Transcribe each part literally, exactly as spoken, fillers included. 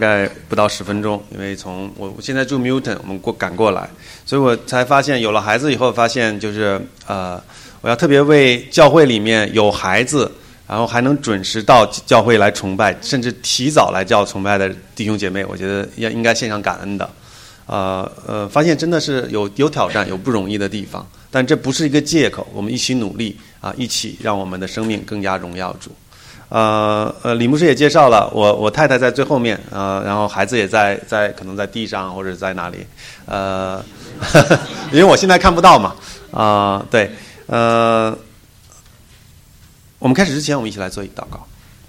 概不到十分钟，因为从我我现在住 Milton， 我们过赶过来，所以我才发现有了孩子以后，发现就是呃，我要特别为教会里面有孩子，然后还能准时到教会来崇拜，甚至提早来教崇拜的弟兄姐妹，我觉得要应该献上感恩的。呃呃，发现真的是有有挑战，有不容易的地方，但这不是一个借口，我们一起努力啊，一起让我们的生命更加荣耀主。呃呃，李牧师也介绍了，我我太太在最后面，呃，然后孩子也在在可能在地上或者在哪里，呃，呵呵因为我现在看不到嘛，啊、呃，对，呃，我们开始之前，我们一起来做一个祷告。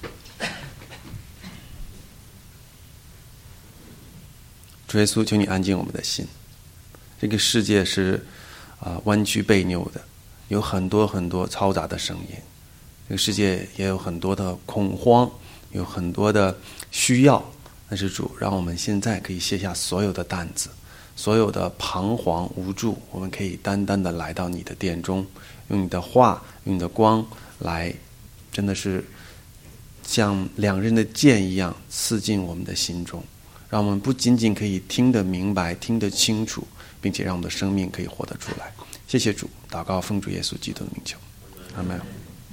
主耶稣，求你安静我们的心。这个世界是啊、呃、弯曲悖拗的，有很多很多嘈杂的声音。这个世界也有很多的恐慌，有很多的需要。但是主，让我们现在可以卸下所有的担子，所有的彷徨无助，我们可以单单的来到你的殿中，用你的话，用你的光来，真的是像两刃的剑一样刺进我们的心中。让我们不仅仅可以听得明白，听得清楚，并且让我们的生命可以活得出来。谢谢主，祷告奉主耶稣基督的名求，阿们。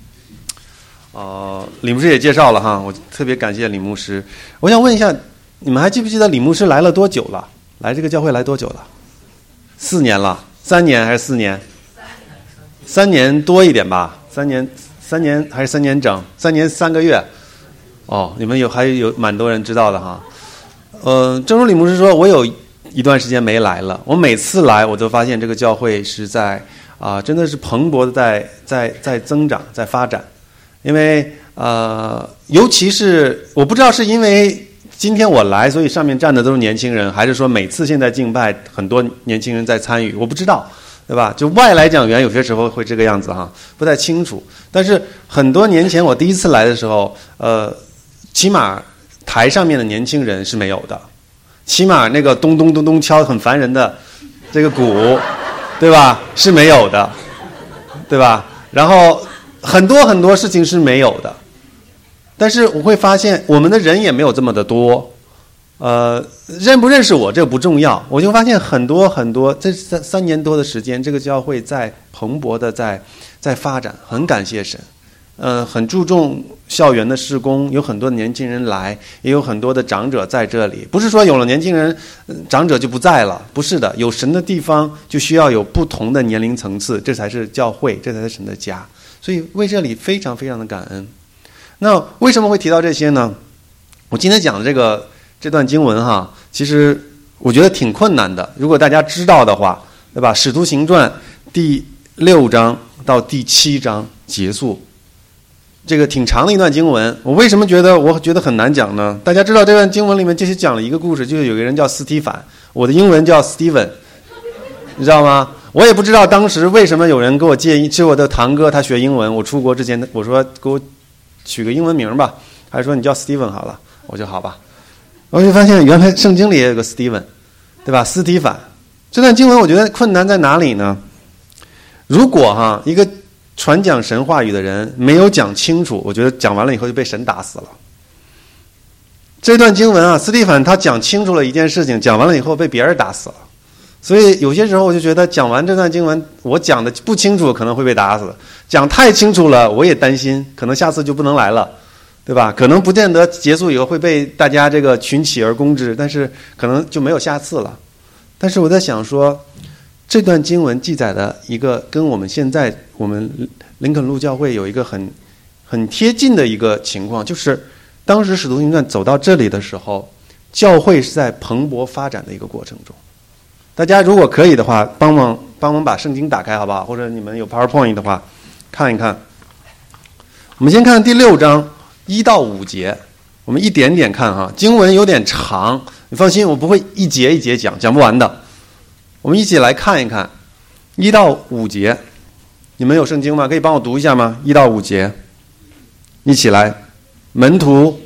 呃，李牧师也介绍了哈，我特别感谢李牧师。我想问一下，你们还记不记得李牧师来了多久了？来这个教会来多久了？四年了，三年还是四年？三年多一点吧，三年，三年还是三年整？三年三个月。哦，你们有还有蛮多人知道的哈。呃，正如李牧师说，我有一段时间没来了。我每次来，我都发现这个教会是在啊、呃，真的是蓬勃的在在在增长，在发展。因为呃，尤其是我不知道是因为今天我来，所以上面站的都是年轻人，还是说每次现在敬拜很多年轻人在参与，我不知道，对吧？就外来讲员有些时候会这个样子哈，不太清楚。但是很多年前我第一次来的时候，呃，起码台上面的年轻人是没有的，起码那个咚咚咚咚敲很烦人的这个鼓，对吧？是没有的，对吧？然后很多很多事情是没有的，但是我会发现我们的人也没有这么的多，呃，认不认识我这个不重要，我就发现很多很多，这三三年多的时间，这个教会在蓬勃的在在发展，很感谢神。呃，很注重校园的事工，有很多年轻人来，也有很多的长者在这里。不是说有了年轻人，长者就不在了，不是的。有神的地方就需要有不同的年龄层次，这才是教会，这才是神的家。所以为这里非常非常的感恩。那为什么会提到这些呢？我今天讲的这个这段经文哈，其实我觉得挺困难的。如果大家知道的话，对吧？使徒行传第六章到第七章结束。这个挺长的一段经文，我为什么觉得我觉得很难讲呢？大家知道这段经文里面就是讲了一个故事，就是有个人叫斯提凡，我的英文叫 Steven， 你知道吗？我也不知道当时为什么有人给我建议，是我的堂哥他学英文，我出国之前我说给我取个英文名吧，还说你叫 Steven 好了，我就好吧。我就发现原来圣经里也有个 Steven， 对吧？斯提凡。这段经文我觉得困难在哪里呢？如果哈一个传讲神话语的人没有讲清楚，我觉得讲完了以后就被神打死了。这段经文啊，斯蒂凡他讲清楚了一件事情，讲完了以后被别人打死了。所以有些时候我就觉得讲完这段经文，我讲的不清楚可能会被打死，讲太清楚了我也担心，可能下次就不能来了，对吧？可能不见得结束以后会被大家这个群起而攻之，但是可能就没有下次了。但是我在想说，这段经文记载的一个跟我们现在我们林肯路教会有一个很很贴近的一个情况，就是当时使徒行传走到这里的时候，教会是在蓬勃发展的一个过程中。大家如果可以的话，帮忙帮忙把圣经打开好不好？或者你们有 PowerPoint 的话，看一看。我们先看第六章一到五节，我们一点点看哈，经文有点长，你放心，我不会一节一节讲，讲不完的。我们一起来看一看一到五节，你们有圣经吗？可以帮我读一下吗？一到五节，一起来。门徒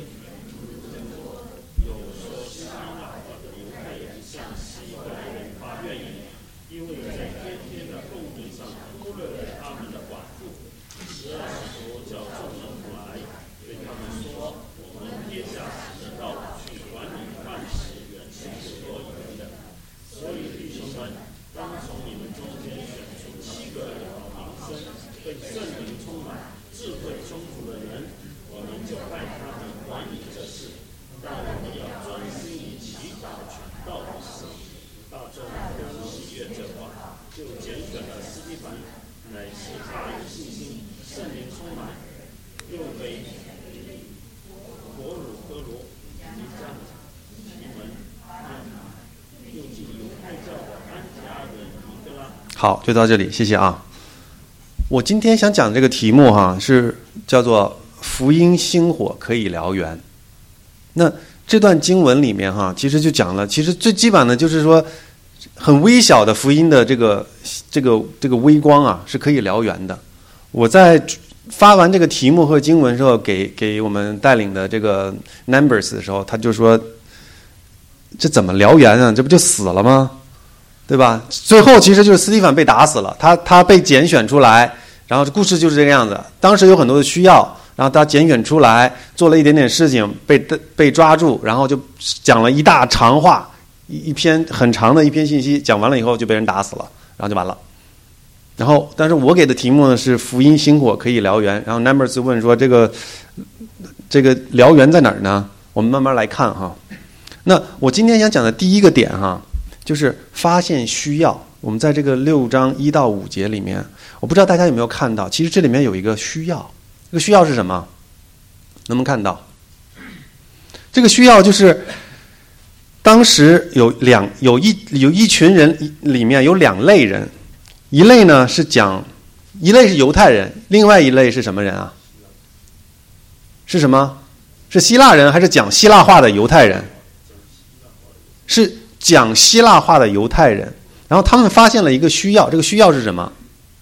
就拣选了司提反，乃是大有信心，圣灵充满，又被伯鲁科罗、尼加、西门、又进犹太教的安提阿人尼哥拉。 好，就到这里，谢谢啊。我今天想讲的这个题目哈，是叫做福音星火可以燎原。那这段经文里面哈，其实就讲了，其实最基本的就是说，很微小的福音的这个这个这个微光啊，是可以燎原的。我在发完这个题目和经文之后，给给我们带领的这个 numbers 的时候，他就说，这怎么燎原啊？这不就死了吗？对吧？最后其实就是司提反被打死了，他他被拣选出来，然后故事就是这个样子。当时有很多的需要，然后他拣选出来，做了一点点事情，被被抓住，然后就讲了一大长话，一一篇很长的一篇信息，讲完了以后就被人打死了，然后就完了。然后，但是我给的题目呢是福音星火可以燎原。然后 Numbers 问说这个这个燎原在哪儿呢？我们慢慢来看哈。那我今天想讲的第一个点哈，就是发现需要。我们在这个六章一到五节里面，我不知道大家有没有看到，其实这里面有一个需要。这个需要是什么？能不能看到？这个需要就是当时有两有一有一群人里面有两类人，一类呢是讲，一类是犹太人，另外一类是什么人啊？是什么？是希腊人还是讲希腊话的犹太人？是讲希腊话的犹太人。然后他们发现了一个需要，这个需要是什么？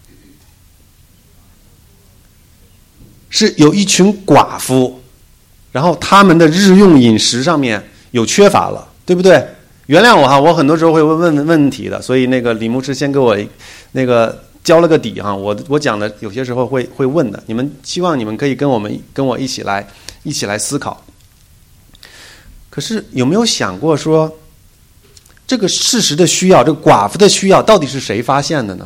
是有一群寡妇，然后他们的日用饮食上面有缺乏了，对不对？原谅我哈，我很多时候会问问问题的，所以那个李牧师先给我那个交了个底哈，我我讲的有些时候会会问的，你们希望你们可以跟我们跟我一起来一起来思考。可是有没有想过说，这个事实的需要，这个寡妇的需要，到底是谁发现的呢？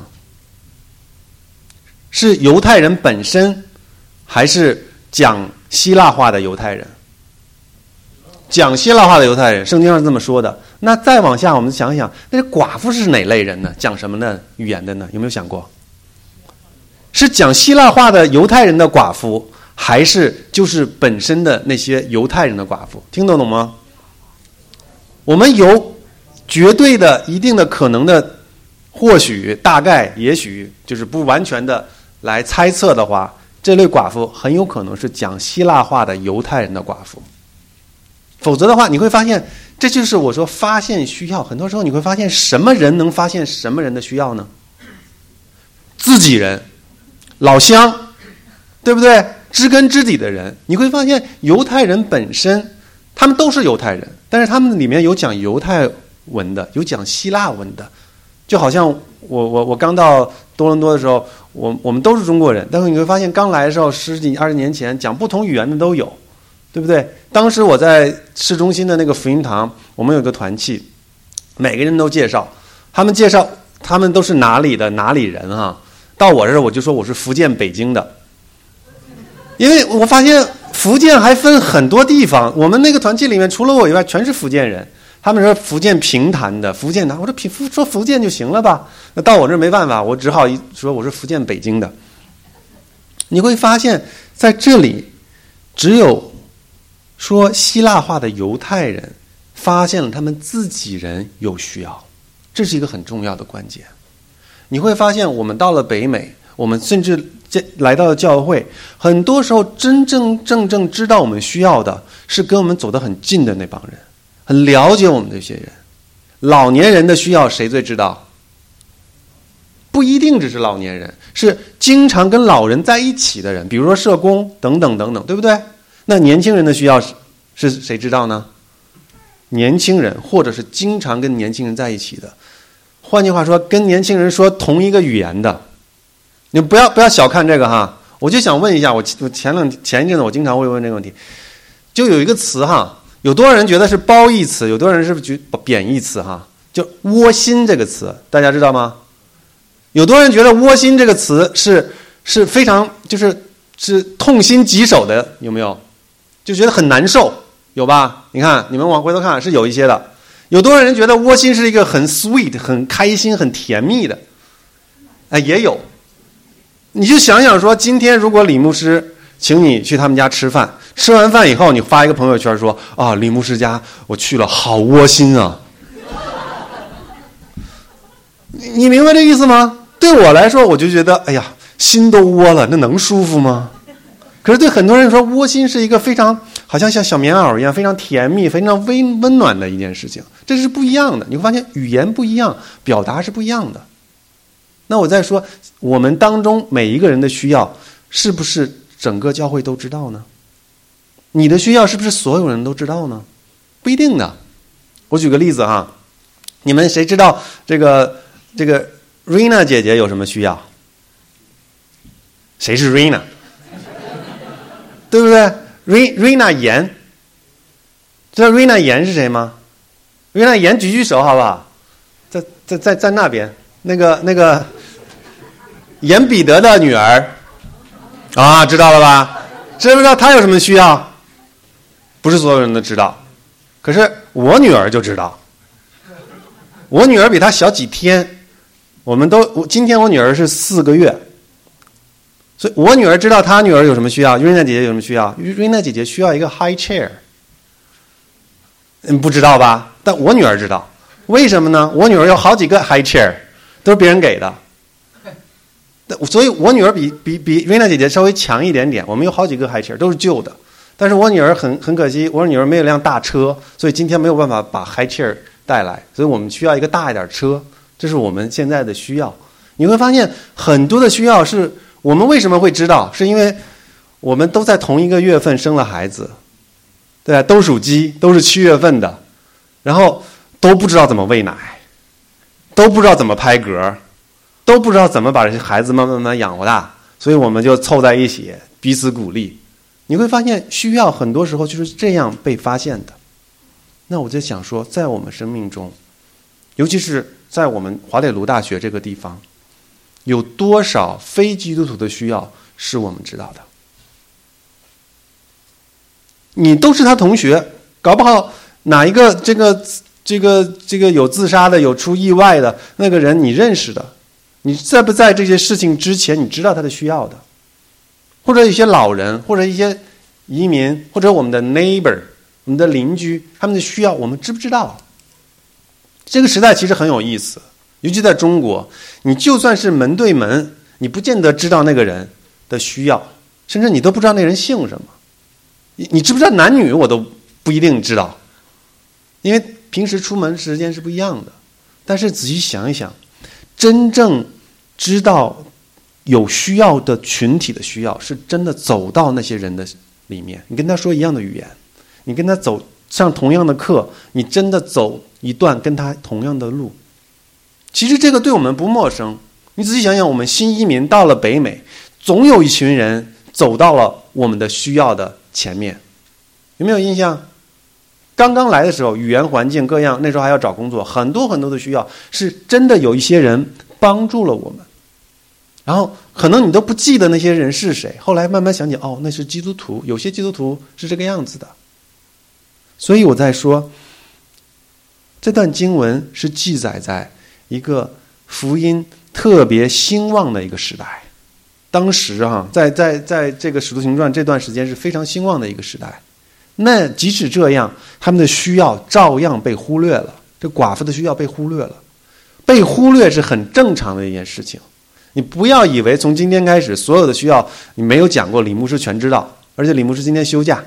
是犹太人本身，还是讲希腊话的犹太人？讲希腊话的犹太人，圣经上是这么说的。那再往下，我们想想，那寡妇是哪类人呢？讲什么的语言的呢？有没有想过？是讲希腊话的犹太人的寡妇，还是就是本身的那些犹太人的寡妇？听得懂吗？我们有绝对的、一定的可能的，或许、大概、也许，就是不完全的来猜测的话，这类寡妇很有可能是讲希腊话的犹太人的寡妇。否则的话，你会发现，这就是我说发现需要。很多时候你会发现，什么人能发现什么人的需要呢？自己人、老乡，对不对？知根知底的人，你会发现犹太人本身，他们都是犹太人，但是他们里面有讲犹太文的，有讲希腊文的。就好像我我我刚到多伦多的时候，我我们都是中国人，但是你会发现刚来的时候十几二十年前讲不同语言的都有，对不对？当时我在市中心的那个福音堂，我们有个团契，每个人都介绍，他们介绍他们都是哪里的哪里人啊。到我这儿我就说我是福建北京的，因为我发现福建还分很多地方，我们那个团契里面除了我以外全是福建人。他们说福建平潭的，福建的，我说平说福建就行了吧？那到我这儿没办法，我只好说我是福建北京的。你会发现在这里，只有说希腊话的犹太人发现了他们自己人有需要，这是一个很重要的关键。你会发现，我们到了北美，我们甚至来到了教会，很多时候真正正正知道我们需要的，是跟我们走得很近的那帮人。很了解我们这些人。老年人的需要谁最知道？不一定只是老年人，是经常跟老人在一起的人，比如说社工等等等等，对不对？那年轻人的需要是是谁知道呢？年轻人，或者是经常跟年轻人在一起的。换句话说，跟年轻人说同一个语言的。你不要不要小看这个哈。我就想问一下，我我前两前一阵子我经常会问这个问题，就有一个词哈。有多少人觉得是褒义词，有多少人是觉贬义词哈？就窝心这个词，大家知道吗？有多少人觉得窝心这个词是是非常就是是痛心疾首的，有没有？就觉得很难受，有吧？你看，你们往回头看是有一些的。有多少人觉得窝心是一个很 sweet、很开心、很甜蜜的？ 哎，也有。你就想想说，今天如果李牧师请你去他们家吃饭，吃完饭以后你发一个朋友圈说啊，李牧师家我去了，好窝心啊。你你明白这意思吗？对我来说，我就觉得哎呀，心都窝了，那能舒服吗？可是对很多人说，窝心是一个非常好像像小棉袄一样非常甜蜜、非常温温暖的一件事情，这是不一样的。你会发现语言不一样，表达是不一样的。那我再说，我们当中每一个人的需要，是不是整个教会都知道呢？你的需要是不是所有人都知道呢？不一定的。我举个例子哈，你们谁知道这个这个 Rina 姐姐有什么需要？谁是 Rina？ 对不对 ？Rina 妍，知道 Rina 妍是谁吗 ？Rina 妍举举手好不好？在在在在那边，那个那个严彼得的女儿啊，知道了吧？知不知道她有什么需要？不是所有人都知道，可是我女儿就知道。我女儿比她小几天，我们都今天我女儿是四个月。所以我女儿知道她女儿有什么需要，瑞娜姐姐有什么需要。瑞娜姐姐需要一个 high chair， 嗯，不知道吧？但我女儿知道，为什么呢？我女儿有好几个 high chair， 都是别人给的，所以我女儿比比比瑞娜姐姐稍微强一点点。我们有好几个 high chair， 都是旧的，但是我女儿很很可惜，我女儿没有辆大车，所以今天没有办法把 high chair 带来，所以我们需要一个大一点车，这是我们现在的需要。你会发现很多的需要是。我们为什么会知道？是因为我们都在同一个月份生了孩子，对啊，都属鸡，都是七月份的，然后都不知道怎么喂奶，都不知道怎么拍嗝，都不知道怎么把这些孩子慢慢慢慢养活大，所以我们就凑在一起彼此鼓励。你会发现需要很多时候就是这样被发现的。那我就想说，在我们生命中，尤其是在我们华磊卢大学这个地方，有多少非基督徒的需要是我们知道的？你都是他同学，搞不好哪一个这个这个这个有自杀的、有出意外的那个人你认识的，你在不在这些事情之前你知道他的需要的？或者一些老人，或者一些移民，或者我们的 neighbor， 我们的邻居，他们的需要我们知不知道？这个时代其实很有意思。尤其在中国，你就算是门对门，你不见得知道那个人的需要，甚至你都不知道那人姓什么。你你知不知道男女我都不一定知道，因为平时出门时间是不一样的。但是仔细想一想，真正知道有需要的群体的需要，是真的走到那些人的里面，你跟他说一样的语言，你跟他走上同样的课，你真的走一段跟他同样的路。其实这个对我们不陌生，你仔细想想，我们新移民到了北美，总有一群人走到了我们的需要的前面，有没有印象？刚刚来的时候，语言环境各样，那时候还要找工作，很多很多的需要，是真的有一些人帮助了我们。然后可能你都不记得那些人是谁，后来慢慢想起，哦，那是基督徒，有些基督徒是这个样子的。所以我在说，这段经文是记载在一个福音特别兴旺的一个时代，当时啊，在在在这个使徒行传这段时间是非常兴旺的一个时代。那即使这样，他们的需要照样被忽略了，这寡妇的需要被忽略了，被忽略是很正常的一件事情。你不要以为从今天开始所有的需要你没有讲过，李牧师全知道，而且李牧师今天休假。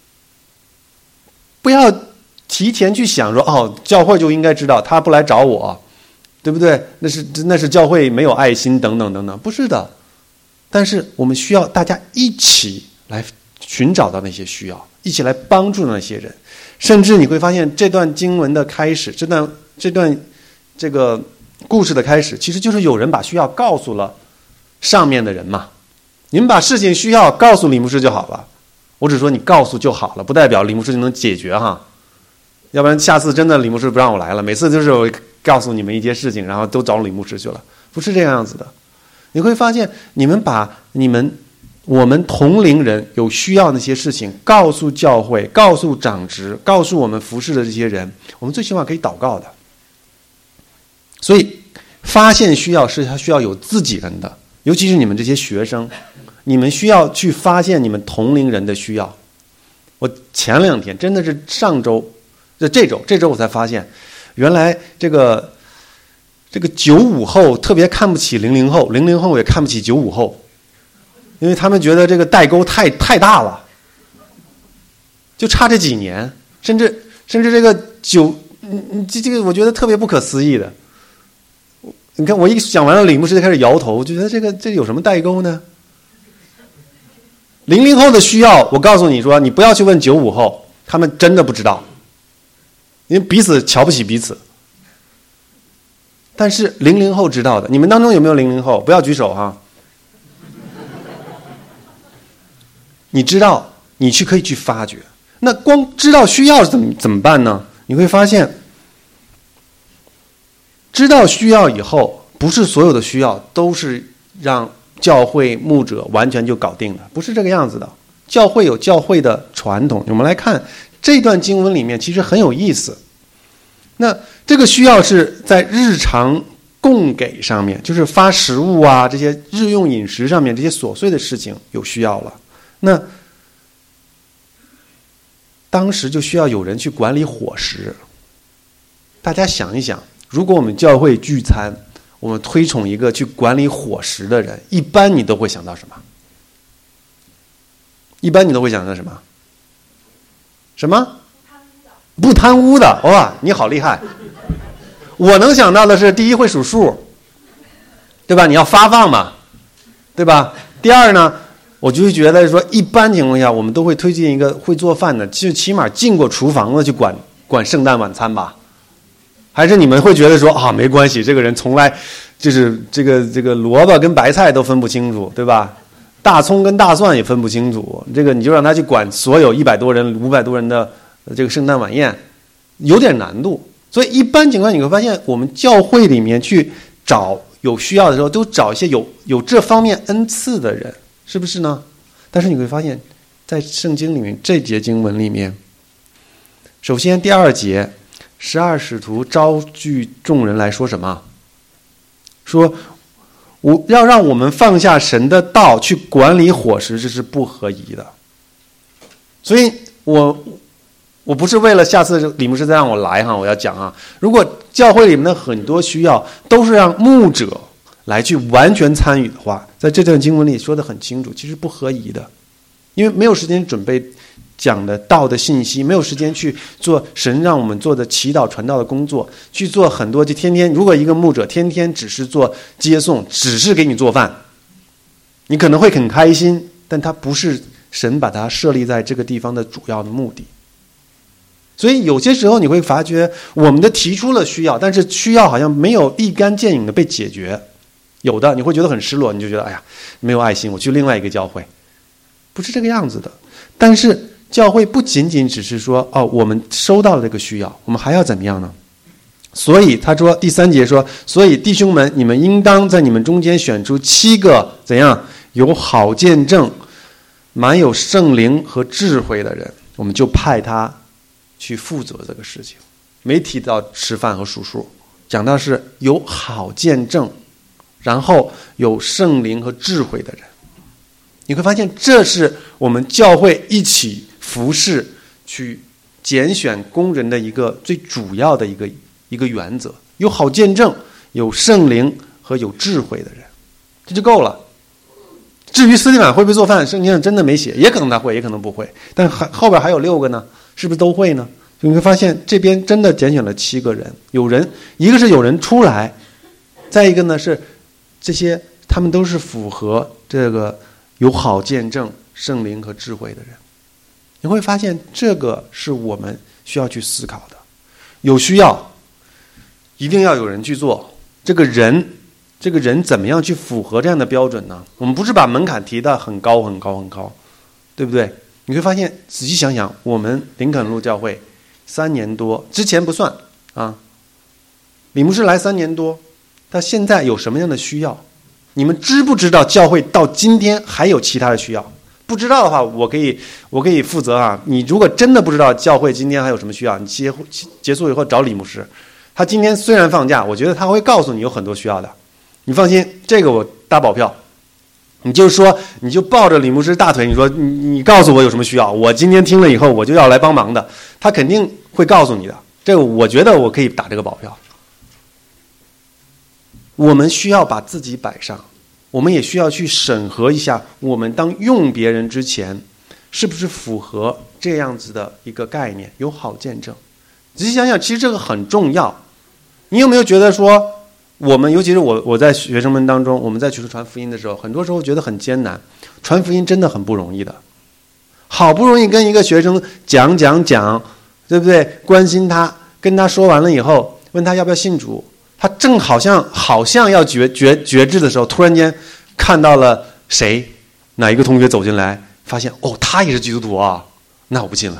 不要提前去想说，哦，教会就应该知道，他不来找我，对不对？那是那是教会没有爱心等等等等，不是的。但是我们需要大家一起来寻找到那些需要，一起来帮助那些人。甚至你会发现，这段经文的开始，这段这段这个故事的开始，其实就是有人把需要告诉了上面的人嘛。你们把事情需要告诉李牧师就好了。我只说你告诉就好了，不代表李牧师就能解决哈。要不然下次真的李牧师不让我来了，每次就是我告诉你们一些事情，然后都找李牧师去了，不是这样子的。你会发现，你们把你们我们同龄人有需要那些事情告诉教会，告诉长职，告诉我们服侍的这些人，我们最起码可以祷告的。所以发现需要是他需要有自己人的，尤其是你们这些学生，你们需要去发现你们同龄人的需要。我前两天真的是上周，这这周这周我才发现，原来这个这个九五后特别看不起零零后，零零后也看不起九五后，因为他们觉得这个代沟太太大了，就差这几年，甚至甚至这个九，嗯这这个我觉得特别不可思议的。你看我一讲完了，李牧师就开始摇头，觉得这个这有什么代沟呢？零零后的需要，我告诉你说，你不要去问九五后，他们真的不知道，因为彼此瞧不起彼此。但是零零后知道的，你们当中有没有零零后？不要举手哈。你知道，你去可以去发掘。那光知道需要怎么怎么办呢？你会发现，知道需要以后，不是所有的需要都是让教会牧者完全就搞定了，不是这个样子的。教会有教会的传统。我们来看这段经文里面，其实很有意思。那这个需要是在日常供给上面，就是发食物啊，这些日用饮食上面这些琐碎的事情有需要了。那当时就需要有人去管理伙食。大家想一想，如果我们教会聚餐，我们推崇一个去管理伙食的人，一般你都会想到什么？一般你都会想到什么？什么？不贪污的。哇，你好厉害！我能想到的是，第一会数数，对吧？你要发放嘛，对吧？第二呢，我就会觉得说，一般情况下，我们都会推荐一个会做饭的，就起码进过厨房的去管管圣诞晚餐吧。还是你们会觉得说啊，没关系，这个人从来就是这个这个萝卜跟白菜都分不清楚，对吧？大葱跟大蒜也分不清楚，这个你就让他去管所有一百多人、五百多人的这个圣诞晚宴，有点难度。所以一般情况你会发现，我们教会里面去找有需要的时候，都找一些有有这方面恩赐的人，是不是呢？但是你会发现，在圣经里面这节经文里面，首先第二节。十二使徒招聚众人来说什么？说我要让我们放下神的道去管理伙食，这是不合宜的。所以我我不是为了下次李牧师再让我来哈，我要讲啊，如果教会里面的很多需要都是让牧者来去完全参与的话，在这段经文里说得很清楚，其实不合宜的，因为没有时间准备讲的道的信息，没有时间去做神让我们做的祈祷传道的工作，去做很多，就天天如果一个牧者天天只是做接送，只是给你做饭，你可能会很开心，但他不是神把它设立在这个地方的主要的目的。所以有些时候你会发觉我们的提出了需要，但是需要好像没有立竿见影的被解决，有的你会觉得很失落，你就觉得哎呀没有爱心，我去另外一个教会，不是这个样子的。但是教会不仅仅只是说哦，我们收到了这个需要，我们还要怎么样呢？所以他说第三节说，所以弟兄们，你们应当在你们中间选出七个怎样有好见证、满有圣灵和智慧的人，我们就派他去负责这个事情。没提到吃饭和数数，讲到是有好见证，然后有圣灵和智慧的人。你会发现这是我们教会一起服侍去拣选工人的一个最主要的一个一个原则，有好见证，有圣灵和有智慧的人，这就够了。至于斯蒂凡会不会做饭，圣经上真的没写，也可能他会，也可能不会，但还后边还有六个呢，是不是都会呢？你会发现这边真的拣选了七个人，有人一个是有人出来，再一个呢是这些他们都是符合这个有好见证、圣灵和智慧的人。你会发现这个是我们需要去思考的。有需要一定要有人去做，这个人这个人怎么样去符合这样的标准呢？我们不是把门槛提得很高很高很高，对不对？你会发现仔细想想，我们林肯路教会三年多，之前不算啊，李牧师来三年多，他现在有什么样的需要？你们知不知道教会到今天还有其他的需要？不知道的话，我可以我可以负责啊。你如果真的不知道教会今天还有什么需要，你结结束以后找李牧师， 他今天虽然放假，我觉得他会告诉你有很多需要的。你放心，这个我打保票。你就说，你就抱着李牧师大腿，你说你你告诉我有什么需要，我今天听了以后我就要来帮忙的，他肯定会告诉你的。这个我觉得我可以打这个保票。我们需要把自己摆上，我们也需要去审核一下，我们当用别人之前，是不是符合这样子的一个概念，有好见证。仔细想想，其实这个很重要。你有没有觉得说，我们尤其是我我在学生们当中，我们在去传福音的时候，很多时候觉得很艰难，传福音真的很不容易的。好不容易跟一个学生讲讲讲，对不对？关心他，跟他说完了以后，问他要不要信主，他正好像好像要觉觉觉知的时候，突然间看到了谁，哪一个同学走进来，发现哦，他也是基督徒啊，那我不信了。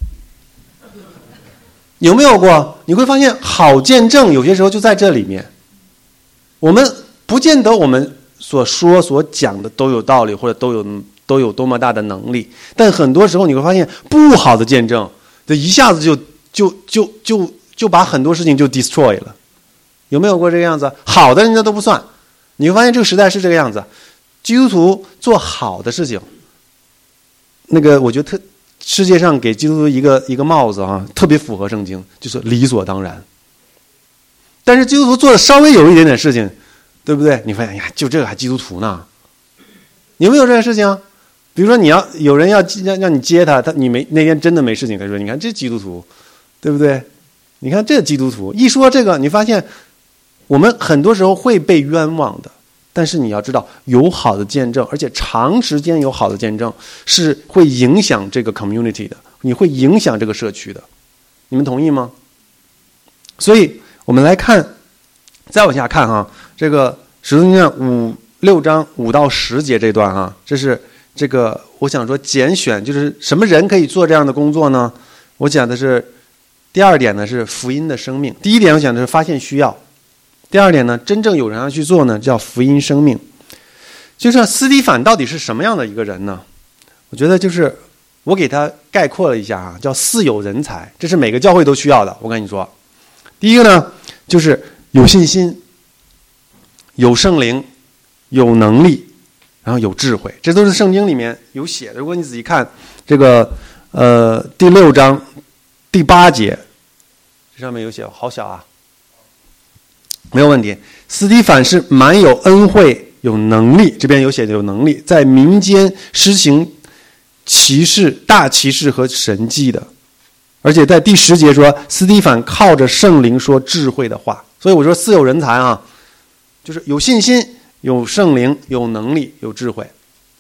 有没有过？你会发现好见证有些时候就在这里面。我们不见得我们所说所讲的都有道理，或者都有都有多么大的能力，但很多时候你会发现不好的见证，这一下子就就就就就把很多事情就 destroy 了。有没有过这个样子？好的人家都不算。你会发现这个时代是这个样子，基督徒做好的事情，那个我觉得特世界上给基督徒一个一个帽子啊，特别符合圣经，就是理所当然。但是基督徒做的稍微有一点点事情，对不对？你发现呀，就这个还基督徒呢？有没有这件事情啊？比如说你要有人要让让你接他，他你没那天真的没事情，他说你看这基督徒，对不对？你看这基督徒一说这个，你发现我们很多时候会被冤枉的。但是你要知道，有好的见证，而且长时间有好的见证，是会影响这个 community 的，你会影响这个社区的。你们同意吗？所以我们来看，再往下看哈，这个使徒行传五六章五到十节这段哈，这是这个我想说拣选，就是什么人可以做这样的工作呢？我讲的是第二点呢是福音的生命，第一点我讲的是发现需要，第二点呢真正有人要去做呢叫福音生命。就是司提反到底是什么样的一个人呢？我觉得就是我给他概括了一下啊，叫似有人才，这是每个教会都需要的。我跟你说，第一个呢就是有信心、有圣灵、有能力，然后有智慧，这都是圣经里面有写的。如果你仔细看这个呃第六章第八节，这上面有写，好小啊，没有问题。司提反是满有恩惠、有能力，这边有写的有能力，在民间施行奇事、大奇事和神迹的。而且在第十节说，司提反靠着圣灵说智慧的话。所以我说似有人才啊，就是有信心、有圣灵、有能力、有智慧。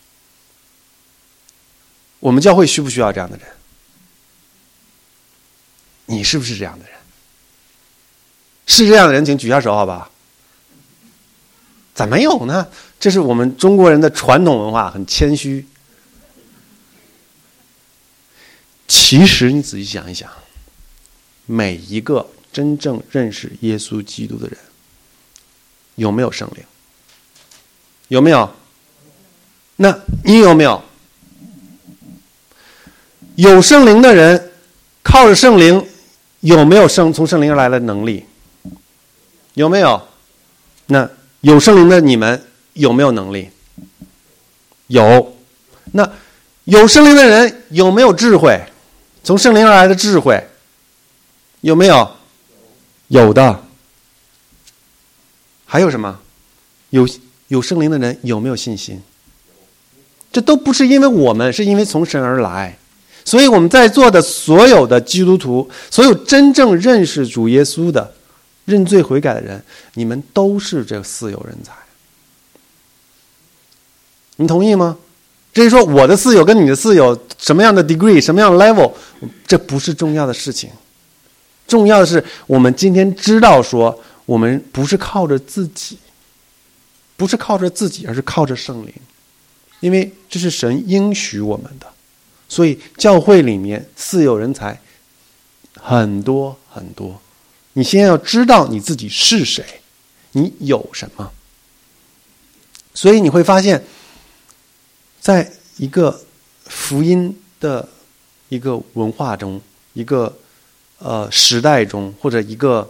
我们教会需不需要这样的人？你是不是这样的人？是这样的人请举下手好吧？咋没有呢？这是我们中国人的传统文化，很谦虚。其实你仔细想一想，每一个真正认识耶稣基督的人，有没有圣灵？有没有？那你有没有？有圣灵的人，靠着圣灵，有没有圣从圣灵而来的能力？有没有？那有圣灵的你们有没有能力？有。那有圣灵的人有没有智慧？从圣灵而来的智慧有没有？有的。还有什么？有有圣灵的人有没有信心？这都不是因为我们，是因为从神而来。所以我们在座的所有的基督徒，所有真正认识主耶稣的、认罪悔改的人，你们都是这似有人才。你同意吗？至于说我的似有跟你的似有什么样的 degree 什么样的 level， 这不是重要的事情。重要的是我们今天知道说，我们不是靠着自己，不是靠着自己，而是靠着圣灵，因为这是神应许我们的。所以教会里面似有人才很多很多，你先要知道你自己是谁，你有什么。所以你会发现，在一个福音的一个文化中，一个呃时代中，或者一个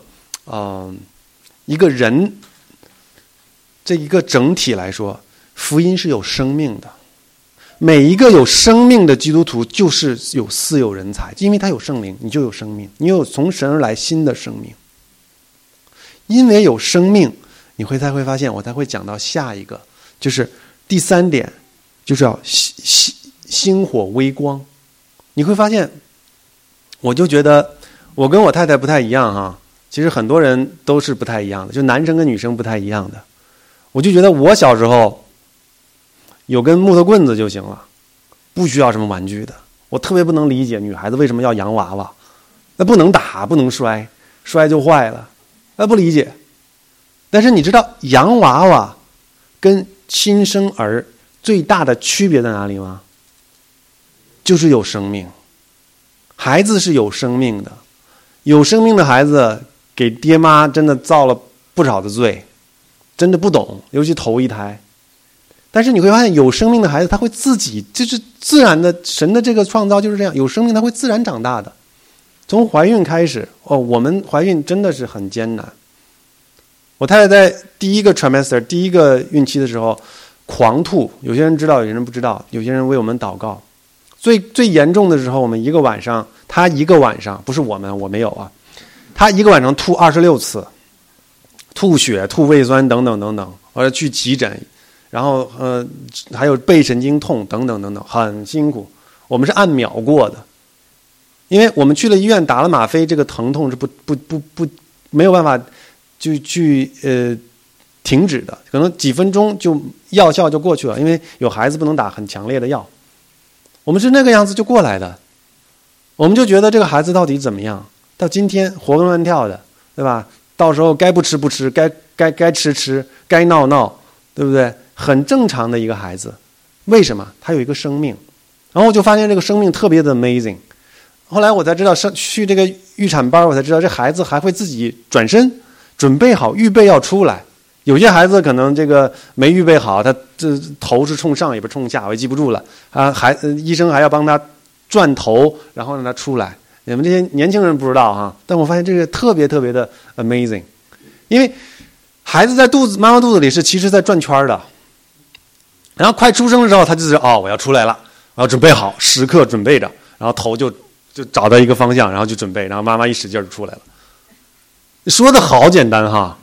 呃，一个人这一个整体来说，福音是有生命的。每一个有生命的基督徒就是有似有人才，因为他有圣灵，你就有生命，你有从神而来新的生命。因为有生命，你会才会发现，我才会讲到下一个，就是第三点，就是要星星火微光。你会发现，我就觉得我跟我太太不太一样哈，其实很多人都是不太一样的，就男生跟女生不太一样的。我就觉得我小时候有根木头棍子就行了，不需要什么玩具的。我特别不能理解女孩子为什么要洋娃娃，那不能打不能摔，摔就坏了，那不理解。但是你知道洋娃娃跟亲生儿最大的区别在哪里吗？就是有生命。孩子是有生命的，有生命的孩子给爹妈真的造了不少的罪，真的不懂，尤其头一胎。但是你会发现，有生命的孩子他会自己，就是自然的，神的这个创造就是这样，有生命他会自然长大的。从怀孕开始，哦，我们怀孕真的是很艰难。我太太在第一个 trimester 第一个孕期的时候狂吐，有些人知道，有些人不知道，有些人为我们祷告。最最严重的时候，我们一个晚上，她一个晚上，不是我们，我没有啊，她一个晚上吐二十六次，吐血、吐胃酸等等等等，或者去急诊。然后呃，还有背神经痛等等等等，很辛苦。我们是按秒过的，因为我们去了医院打了吗啡，这个疼痛是不不不不没有办法就去呃停止的，可能几分钟就药效就过去了，因为有孩子不能打很强烈的药。我们是那个样子就过来的，我们就觉得这个孩子到底怎么样？到今天活蹦乱跳的，对吧？到时候该不吃不吃，该该该吃吃，该闹闹，对不对？很正常的一个孩子，为什么？他有一个生命，然后我就发现这个生命特别的 amazing。后来我才知道，去这个预产班，我才知道这孩子还会自己转身，准备好预备要出来。有些孩子可能这个没预备好，他这头是冲上也不是冲下，我也记不住了啊。还医生还要帮他转头，然后让他出来。你们这些年轻人不知道哈，但我发现这个特别特别的 amazing， 因为孩子在肚子妈妈肚子里是其实在转圈的。然后快出生的时候，他就是哦，我要出来了，我要准备好，时刻准备着，然后头就就找到一个方向，然后就准备，然后妈妈一使劲就出来了。说的好简单哈，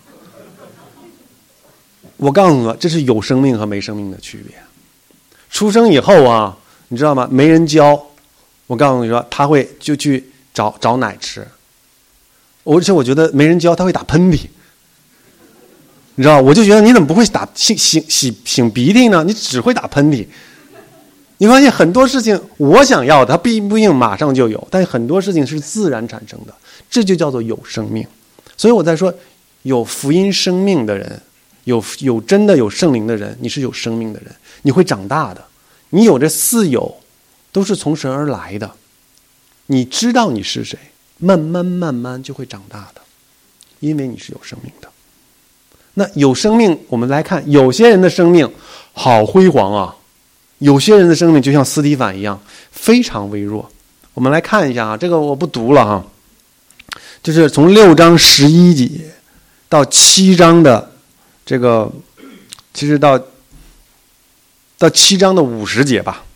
我告诉你们，这是有生命和没生命的区别。出生以后啊，你知道吗？没人教，我告诉你说，他会就去找找奶吃，而且我觉得没人教，他会打喷嚏。你知道，我就觉得你怎么不会打擤擤擤擤鼻涕呢？你只会打喷嚏。你发现很多事情我想要的，它并不一定马上就有，但是很多事情是自然产生的，这就叫做有生命。所以我在说，有福音生命的人，有有真的有圣灵的人，你是有生命的人，你会长大的。你有这四有，都是从神而来的。你知道你是谁，慢慢慢慢就会长大的，因为你是有生命的。那有生命，我们来看，有些人的生命好辉煌啊，有些人的生命就像斯提反一样，非常微弱。我们来看一下啊，这个我不读了哈，就是从六章十一节到七章的这个，其实到到七章的五十节吧。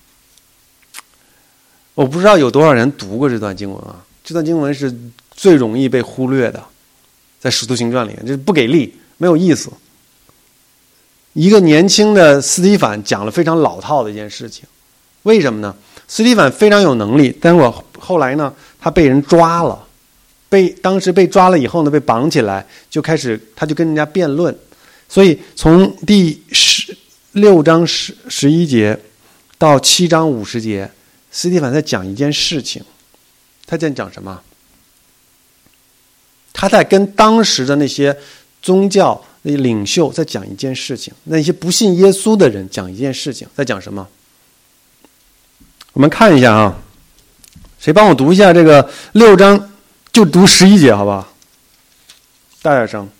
我不知道有多少人读过这段经文啊，这段经文是最容易被忽略的，在使徒行传里面，就是不给力。没有意思。一个年轻的斯提反讲了非常老套的一件事情，为什么呢？斯提反非常有能力，但是我后来呢，他被人抓了，被当时被抓了以后呢，被绑起来，就开始他就跟人家辩论。所以从第十六章十十一节到七章五十节，斯提反在讲一件事情，他在讲什么？他在跟当时的那些宗教领袖在讲一件事情，那些不信耶稣的人讲一件事情，在讲什么？我们看一下啊，谁帮我读一下这个六章，就读十一节好不好？大点声。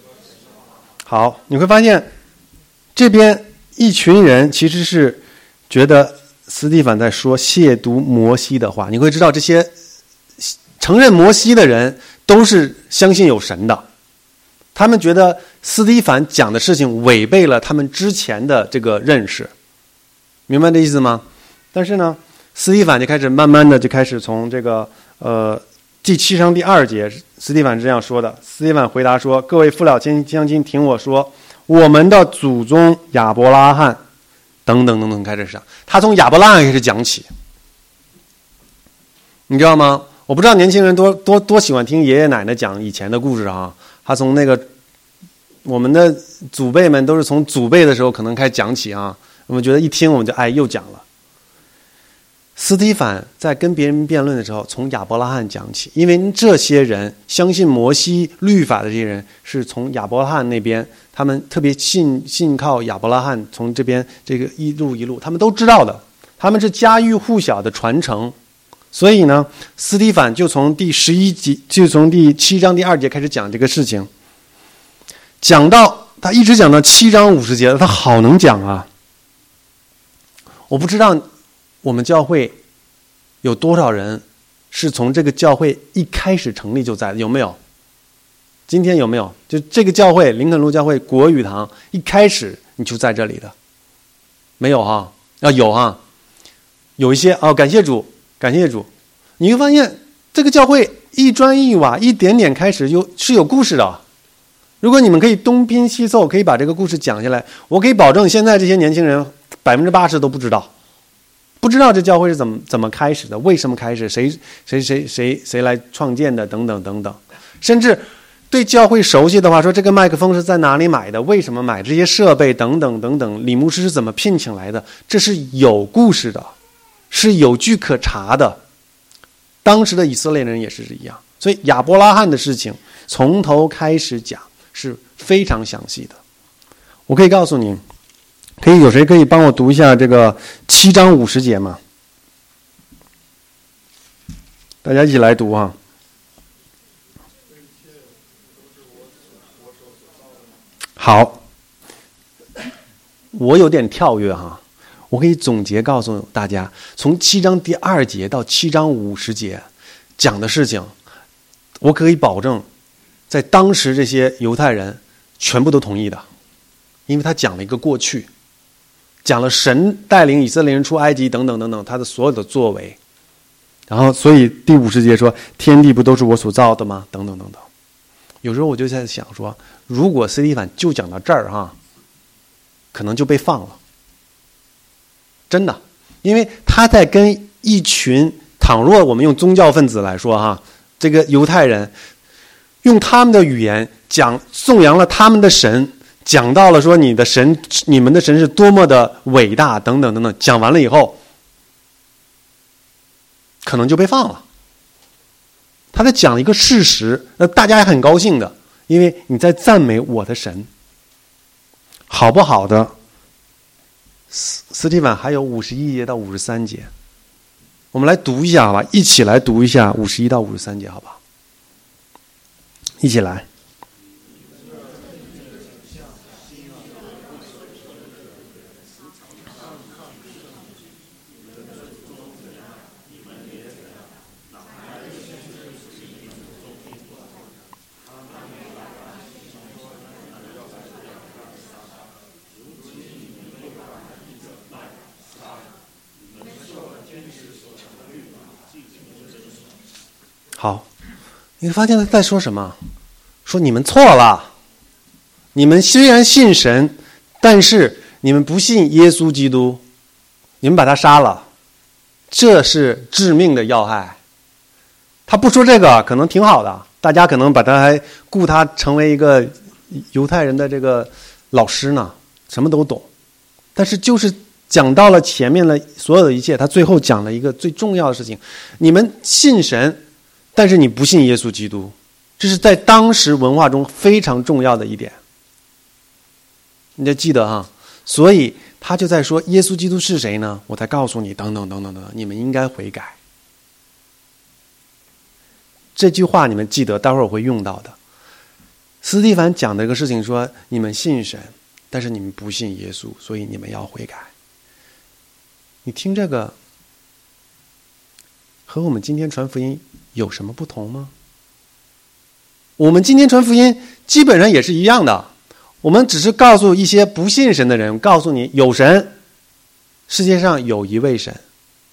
好，你会发现这边一群人其实是觉得斯蒂凡在说亵渎摩西的话。你会知道这些承认摩西的人都是相信有神的，他们觉得斯蒂凡讲的事情违背了他们之前的这个认识，明白这意思吗？但是呢，斯蒂凡就开始慢慢的就开始从这个呃第七章第二节，斯蒂凡是这样说的。斯蒂凡回答说：“各位父老乡亲，听我说，我们的祖宗亚伯拉罕等等等等，开始讲，他从亚伯拉罕开始讲起，你知道吗？我不知道年轻人多多多喜欢听爷爷奶奶讲以前的故事啊。他从那个我们的祖辈们都是从祖辈的时候可能开始讲起啊，我们觉得一听我们就哎又讲了。斯蒂凡在跟别人辩论的时候，从亚伯拉罕讲起，因为这些人相信摩西律法的这些人是从亚伯拉罕那边，他们特别信信靠亚伯拉罕，从这边这个一路一路，他们都知道的，他们是家喻户晓的传承。所以呢，斯蒂凡就从第十一集，就从第七章第二节开始讲这个事情，讲到他一直讲到七章五十节，他好能讲啊！我不知道我们教会有多少人是从这个教会一开始成立就在的，有没有？今天有没有？就这个教会林肯路教会国语堂一开始你就在这里的？没有哈？啊，有哈？有一些哦，感谢主。感谢主，你会发现这个教会一砖一瓦一点点开始就是有故事的。如果你们可以东拼西凑，可以把这个故事讲下来，我可以保证现在这些年轻人百分之八十都不知道，不知道这教会是怎么怎么开始的，为什么开始，谁谁谁谁谁来创建的，等等等等。甚至对教会熟悉的话，说这个麦克风是在哪里买的，为什么买这些设备，等等等等，李牧师是怎么聘请来的，这是有故事的。是有据可查的，当时的以色列人也是一样，所以亚伯拉罕的事情从头开始讲是非常详细的。我可以告诉你，可以有谁可以帮我读一下这个七章五十节吗？大家一起来读啊！好，我有点跳跃哈。我可以总结告诉大家，从七章第二节到七章五十节讲的事情，我可以保证，在当时这些犹太人全部都同意的，因为他讲了一个过去，讲了神带领以色列人出埃及等等等等他的所有的作为，然后所以第五十节说天地不都是我所造的吗？等等等等。有时候我就在想说，如果斯蒂凡就讲到这儿哈，可能就被放了。真的，因为他在跟一群，倘若我们用宗教分子来说哈，这个犹太人用他们的语言讲颂扬了他们的神，讲到了说你的神，你们的神是多么的伟大等等等等，讲完了以后可能就被放了。他在讲一个事实，那大家也很高兴的，因为你在赞美我的神，好不好的？斯斯蒂凡还有五十一节到五十三节，我们来读一下好吧，一起来读一下五十一到五十三节好吧，一起来。好，你会发现他在说什么？说你们错了，你们虽然信神，但是你们不信耶稣基督，你们把他杀了，这是致命的要害。他不说这个可能挺好的，大家可能把他还雇他成为一个犹太人的这个老师呢，什么都懂。但是就是讲到了前面的所有的一切，他最后讲了一个最重要的事情：你们信神，但是你不信耶稣基督，这是在当时文化中非常重要的一点，你就记得哈。所以他就在说耶稣基督是谁呢？我再告诉你，等等等等等等，你们应该悔改。这句话你们记得，待会儿我会用到的。斯蒂凡讲的一个事情说，你们信神，但是你们不信耶稣，所以你们要悔改。 你听这个和我们今天传福音有什么不同吗？我们今天传福音基本上也是一样的，我们只是告诉一些不信神的人，告诉你有神，世界上有一位神，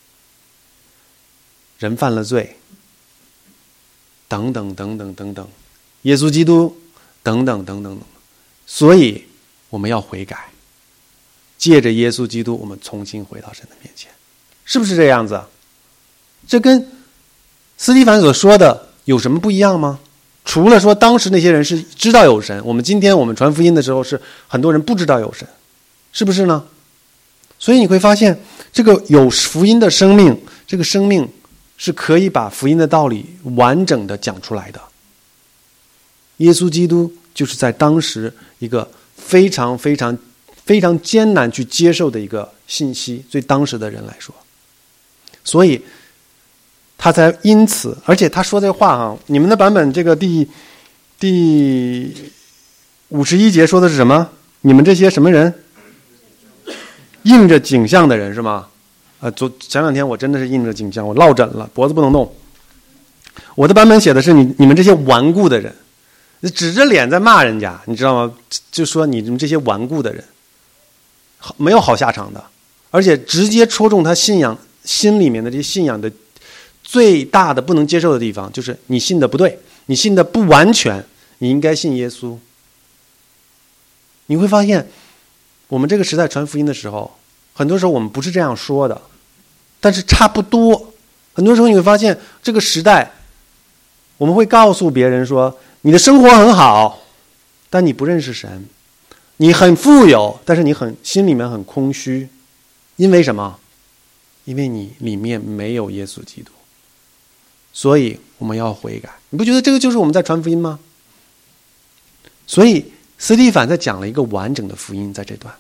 人犯了罪，等等等等等等，耶稣基督等等等等等，所以我们要悔改，借着耶稣基督我们重新回到神的面前，是不是这样子？这跟司提反所说的有什么不一样吗？除了说当时那些人是知道有神，我们今天我们传福音的时候是很多人不知道有神，是不是呢？所以你会发现这个有福音的生命，这个生命是可以把福音的道理完整的讲出来的。耶稣基督就是在当时一个非常非常非常艰难去接受的一个信息，对当时的人来说，所以他才因此，而且他说这话啊，你们的版本这个第第五十一节说的是什么？你们这些什么人？印着景象的人是吗？呃，昨前两天我真的是印着景象，我落枕了，脖子不能动。我的版本写的是你你们这些顽固的人，指着脸在骂人家，你知道吗？就说你们这些顽固的人，没有好下场的，而且直接戳中他信仰心里面的这些信仰的最大的不能接受的地方，就是你信的不对，你信的不完全，你应该信耶稣。你会发现我们这个时代传福音的时候，很多时候我们不是这样说的，但是差不多。很多时候你会发现这个时代我们会告诉别人说，你的生活很好，但你不认识神，你很富有，但是你很心里面很空虚。因为什么？因为你里面没有耶稣基督，所以我们要悔改。你不觉得这个就是我们在传福音吗？所以司提反在讲了一个完整的福音，在这段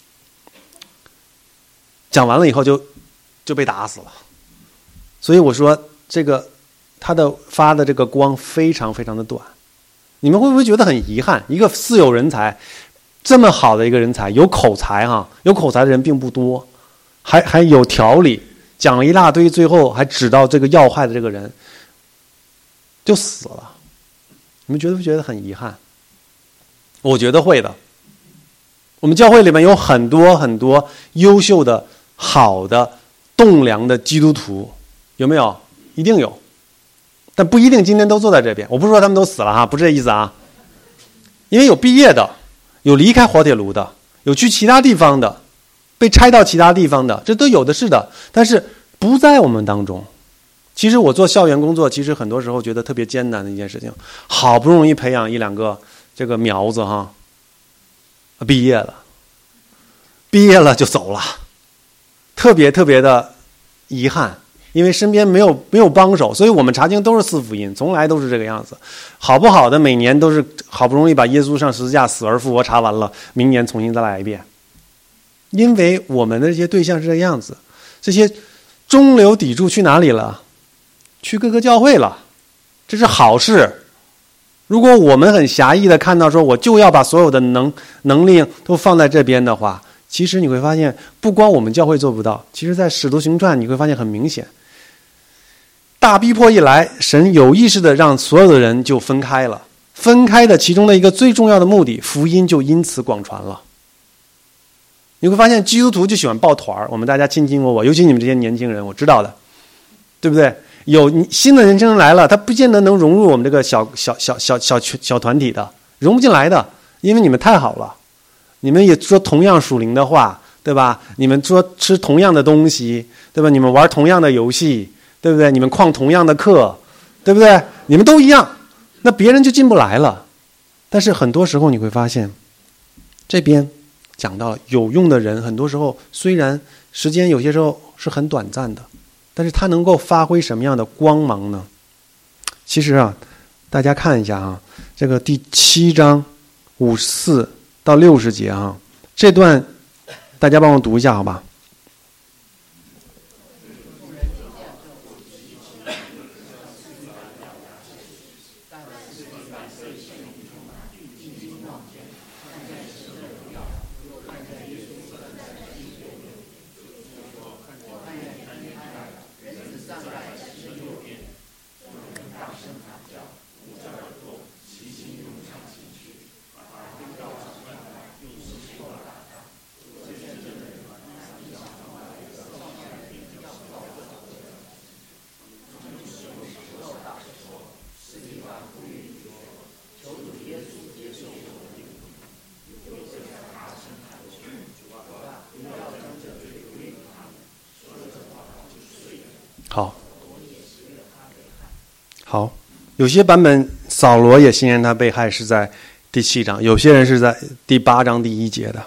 讲完了以后就就被打死了。所以我说这个他的发的这个光非常非常的短。你们会不会觉得很遗憾？一个似有人才，这么好的一个人才，有口才哈，有口才的人并不多，还还有条理，讲了一大堆，最后还指到这个要害的这个人就死了。你们觉得不觉得很遗憾？我觉得会的。我们教会里面有很多很多优秀的、好的、栋梁的基督徒，有没有？一定有，但不一定今天都坐在这边。我不是说他们都死了哈，不是这意思啊。因为有毕业的，有离开滑铁卢的，有去其他地方的，被拆到其他地方的，这都有的是的，但是不在我们当中。其实我做校园工作，其实很多时候觉得特别艰难的一件事情，好不容易培养一两个这个苗子哈，毕业了，毕业了就走了，特别特别的遗憾，因为身边没有没有帮手，所以我们查经都是四福音，从来都是这个样子。好不好的，每年都是好不容易把耶稣上十字架死而复活查完了，明年重新再来一遍。因为我们的这些对象是这个样子，这些中流砥柱去哪里了？去各个教会了，这是好事。如果我们很狭义的看到说我就要把所有的能能力都放在这边的话，其实你会发现不光我们教会做不到，其实在使徒行传你会发现很明显，大逼迫一来，神有意识的让所有的人就分开了，分开的其中的一个最重要的目的，福音就因此广传了。你会发现基督徒就喜欢抱团，我们大家亲亲我我，尤其你们这些年轻人，我知道的，对不对？有新的年轻人来了，他不见得能融入我们这个小小小小小小团体的，融不进来的，因为你们太好了，你们也说同样属灵的话，对吧？你们说吃同样的东西，对吧？你们玩同样的游戏，对不对？你们旷同样的课，对不对？你们都一样，那别人就进不来了。但是很多时候你会发现，这边讲到了有用的人，很多时候虽然时间有些时候是很短暂的，但是他能够发挥什么样的光芒呢？其实啊，大家看一下啊，这个第七章五十四到六十节啊，这段大家帮我读一下好吧？ 好，好，有些版本扫罗也信任他被害是在第七章，有些人是在第八章第一节的。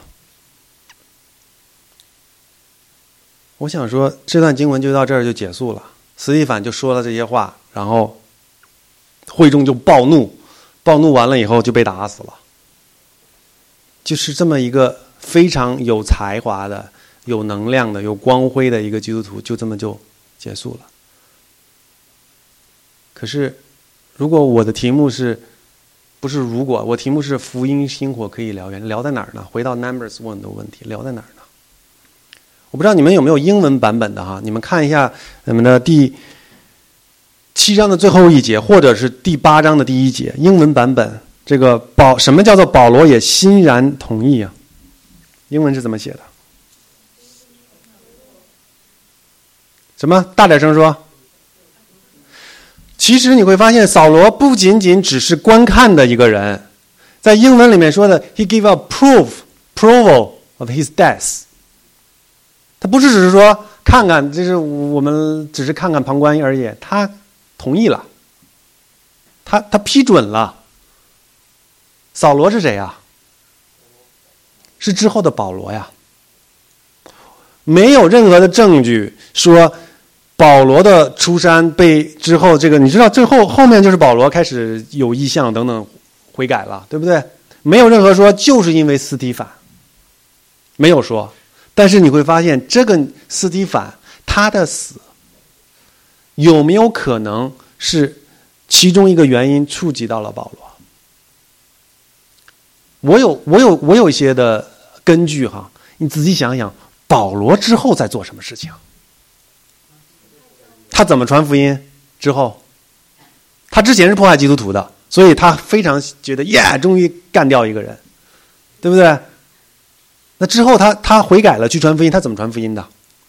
我想说，这段经文就到这儿就结束了。司提反就说了这些话，然后会众就暴怒，暴怒完了以后就被打死了。就是这么一个非常有才华的、有能量的、有光辉的一个基督徒，就这么就结束了。可是，如果我的题目是，不是如果，我题目是福音星火可以燎原，聊在哪儿呢？回到 Numbers one 的问题，聊在哪儿呢？我不知道你们有没有英文版本的哈？你们看一下你们的第七章的最后一节，或者是第八章的第一节，英文版本。这个保什么叫做保罗也欣然同意啊？英文是怎么写的？什么？大点声说。其实你会发现，扫罗不仅仅只是观看的一个人，在英文里面说的 ，he gave a proof approval of his death。他不是只是说看看，就是我们只是看看旁观而已，他同意了，他他批准了。扫罗是谁呀？是之后的保罗呀。没有任何的证据说保罗的出山被之后这个，你知道最后后面就是保罗开始有异象等等悔改了，对不对？没有任何说就是因为司提反，没有说。但是你会发现这个司提反他的死有没有可能是其中一个原因触及到了保罗？我有我有我有一些的根据哈，你仔细想想，保罗之后在做什么事情？他怎么传福音？之后，他之前是迫害基督徒的，所以他非常觉得耶，终于干掉一个人，对不对？那之后他他悔改了，去传福音，他怎么传福音的？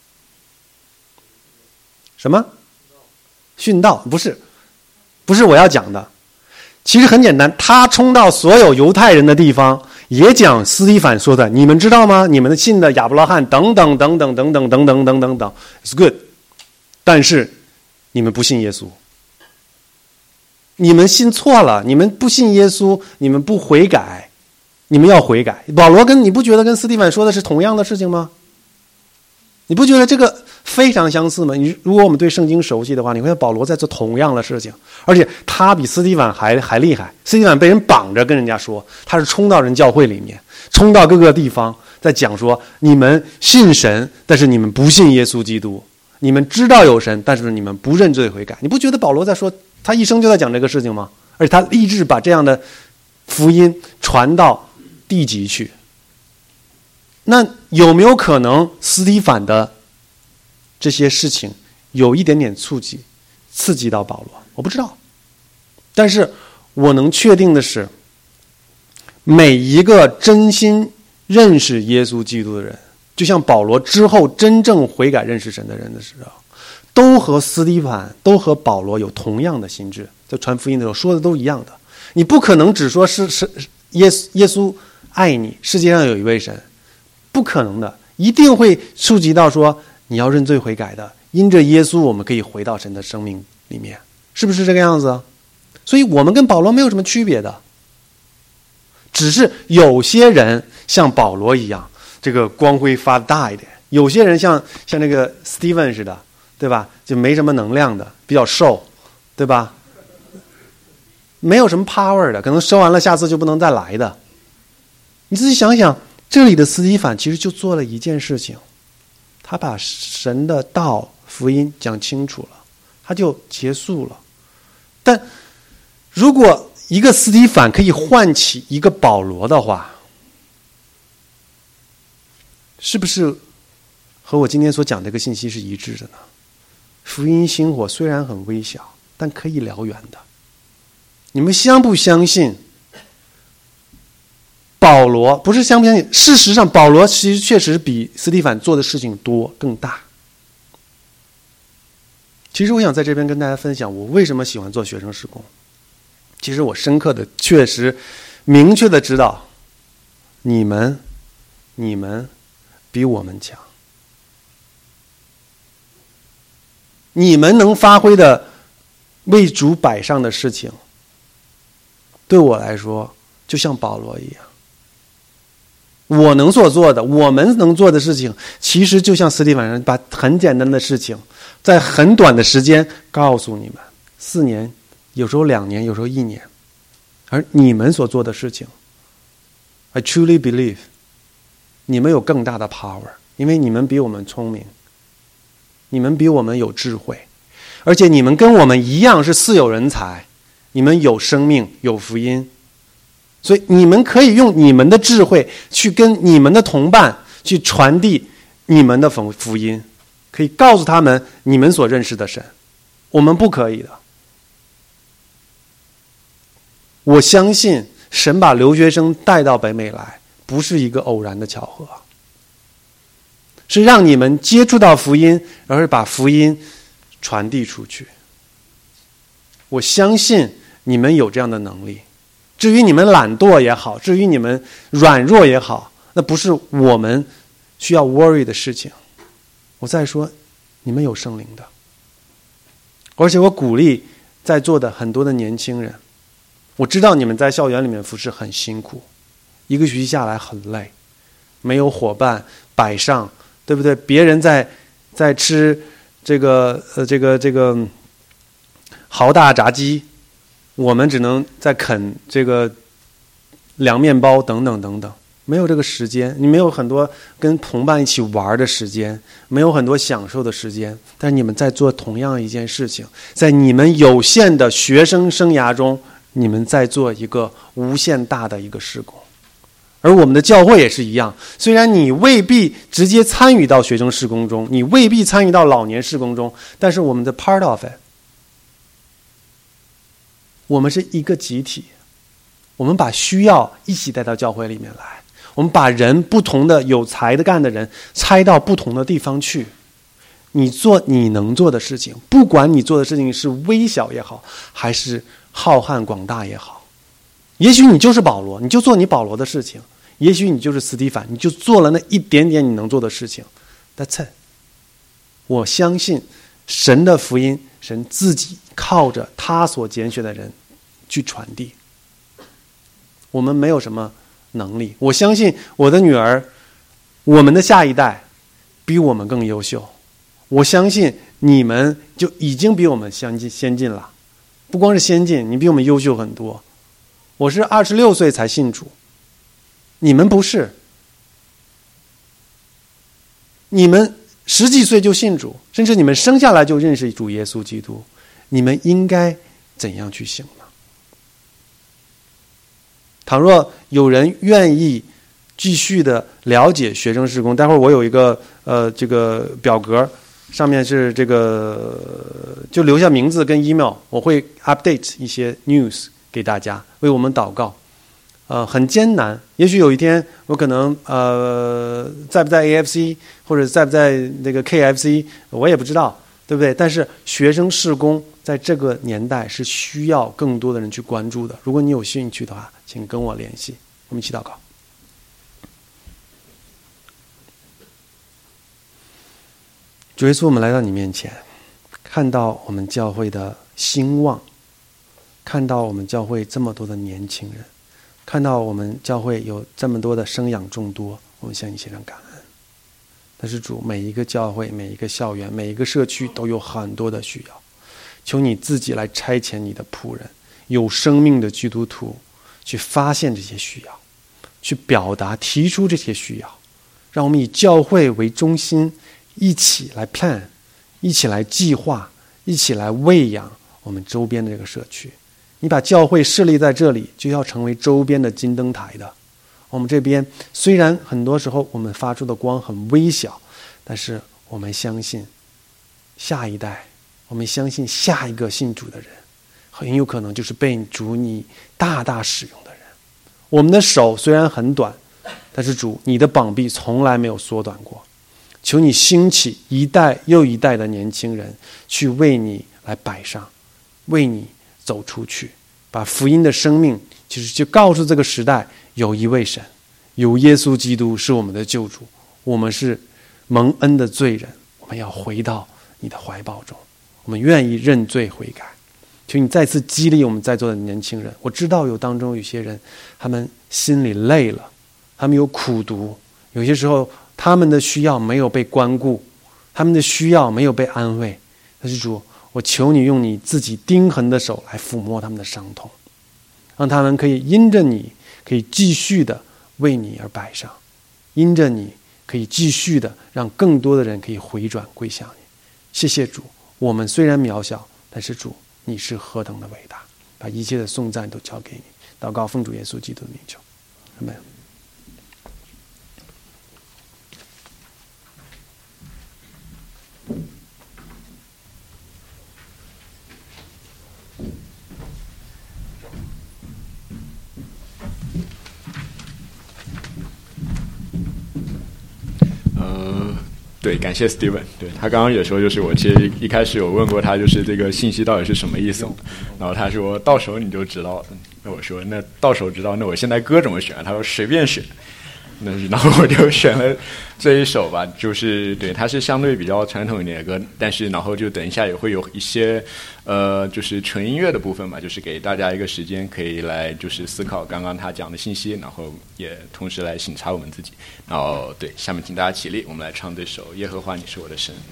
什么？殉道？不是，不是我要讲的。其实很简单，他冲到所有犹太人的地方，也讲司提反说的，你们知道吗？你们的信的亚伯拉罕等等等等等等等等等等等 ，it's good， 但是你们不信耶稣，你们信错了，你们不信耶稣，你们不悔改，你们要悔改。保罗跟你不觉得跟司提反说的是同样的事情吗？你不觉得这个非常相似吗？你如果我们对圣经熟悉的话，你会看保罗在做同样的事情，而且他比司提反还还厉害。司提反被人绑着跟人家说，他是冲到人教会里面，冲到各个地方，在讲说你们信神，但是你们不信耶稣基督；你们知道有神，但是你们不认罪悔改。你不觉得保罗在说他一生就在讲这个事情吗？而且他立志把这样的福音传到地极去。那有没有可能司提反的这些事情有一点点触及刺激到保罗？我不知道，但是我能确定的是，每一个真心认识耶稣基督的人，就像保罗之后真正悔改认识神的人的时候，都和司提反都和保罗有同样的心智，在传福音的时候说的都一样的。你不可能只说是是耶稣耶稣爱你，世界上有一位神，不可能的，一定会触及到说你要认罪悔改的，因着耶稣我们可以回到神的生命里面，是不是这个样子？所以我们跟保罗没有什么区别的，只是有些人像保罗一样这个光辉发大一点，有些人像像那个 Steven 似的，对吧？就没什么能量的，比较瘦，对吧？没有什么 power 的，可能收完了下次就不能再来的。你自己想想，这里的司提反其实就做了一件事情，他把神的道福音讲清楚了，他就结束了。但如果一个司提反可以唤起一个保罗的话，是不是和我今天所讲这个信息是一致的呢？福音星火虽然很微小，但可以燎原的。你们相不相信保罗？不是相不相信，事实上保罗其实确实比司提反做的事情多更大。其实我想在这边跟大家分享我为什么喜欢做学生事工。其实我深刻的确实明确的知道你们你们比我们强。 你们能发挥的为主摆上的事情，对我来说就像保罗一样，我能所做的，我们能做的事情，其实就像斯蒂芬把很简单的事情在很短的时间告诉你们，四年，有时候两年，有时候一年。而你们所做的事情， I truly believe 你们有更大的 power， 因为你们比我们聪明，你们比我们有智慧，而且你们跟我们一样是似有人才，你们有生命，有福音，所以你们可以用你们的智慧去跟你们的同伴去传递你们的福音，可以告诉他们你们所认识的神，我们不可以的。我相信神把留学生带到北美来不是一个偶然的巧合，是让你们接触到福音，而是把福音传递出去。我相信你们有这样的能力，至于你们懒惰也好，至于你们软弱也好，那不是我们需要 worry 的事情。我再说，你们有圣灵的，而且我鼓励在座的很多的年轻人，我知道你们在校园里面服侍很辛苦，一个学期下来很累，没有伙伴摆上，对不对？别人在在吃这个呃这个这个豪大炸鸡，我们只能在啃这个凉面包等等等等，没有这个时间，你没有很多跟同伴一起玩的时间，没有很多享受的时间，但是你们在做同样一件事情，在你们有限的学生生涯中，你们在做一个无限大的一个事工。而我们的教会也是一样，虽然你未必直接参与到学生事工中，你未必参与到老年事工中，但是我们的 part of it， 我们是一个集体，我们把需要一起带到教会里面来，我们把人不同的有才的干的人拆到不同的地方去，你做你能做的事情，不管你做的事情是微小也好，还是浩瀚广大也好，也许你就是保罗，你就做你保罗的事情，也许你就是斯蒂凡，你就做了那一点点你能做的事情。That's it。 我相信神的福音，神自己靠着他所拣选的人去传递，我们没有什么能力。我相信我的女儿，我们的下一代比我们更优秀，我相信你们就已经比我们先进先进了，不光是先进，你比我们优秀很多。我是二十六岁才信主，你们不是，你们十几岁就信主，甚至你们生下来就认识主耶稣基督，你们应该怎样去行呢？倘若有人愿意继续的了解学生事工，待会儿我有一个呃这个表格，上面是这个就留下名字跟 email， 我会 update 一些 news 给大家，为我们祷告。呃，很艰难，也许有一天我可能呃在不在 A F C 或者在不在那个 K F C， 我也不知道，对不对？但是学生事工在这个年代是需要更多的人去关注的。如果你有兴趣的话，请跟我联系，我们一起祷告。主耶稣，我们来到你面前，看到我们教会的兴旺，看到我们教会这么多的年轻人，看到我们教会有这么多的生养众多，我们向你献上感恩。但是主，每一个教会、每一个校园、每一个社区都有很多的需要，求你自己来差遣你的仆人，有生命的基督徒去发现这些需要，去表达提出这些需要，让我们以教会为中心，一起来 plan， 一起来计划，一起来喂养我们周边的这个社区。你把教会设立在这里，就要成为周边的金灯台的。我们这边虽然很多时候我们发出的光很微小，但是我们相信下一代，我们相信下一个信主的人，很有可能就是被主你大大使用的人。我们的手虽然很短，但是主，你的膀臂从来没有缩短过。求你兴起一代又一代的年轻人，去为你来摆上，为你走出去，把福音的生命其实就告诉这个时代，有一位神，有耶稣基督是我们的救主，我们是蒙恩的罪人，我们要回到你的怀抱中。 我们愿意认罪悔改。求你再次激励我们在座的年轻人。我知道有当中有些人，他们心里累了，他们有苦毒，有些时候他们的需要没有被关顾，他们的需要没有被安慰。但是主，我求你用你自己钉痕的手来抚摸他们的伤痛，让他们可以因着你，可以继续的为你而摆上，因着你可以继续的让更多的人可以回转归向你。谢谢主，我们虽然渺小，但是主你是何等的伟大，把一切的颂赞都交给你。祷告奉主耶稣基督的名求，阿们。 呃，对，感谢 Steven。对，他刚刚也说，就是我其实一开始有问过他，就是这个信息到底是什么意思，然后他说到时候你就知道了。那我说那到时候知道，那我现在歌怎么选？他说随便选。那然后我就选了这一首吧，就是对，它是相对比较传统一点的歌，但是然后就等一下也会有一些呃，就是纯音乐的部分嘛，就是给大家一个时间可以来就是思考刚刚他讲的信息，然后也同时来省察我们自己。然后对，下面请大家起立，我们来唱这首《耶和华你是我的神》。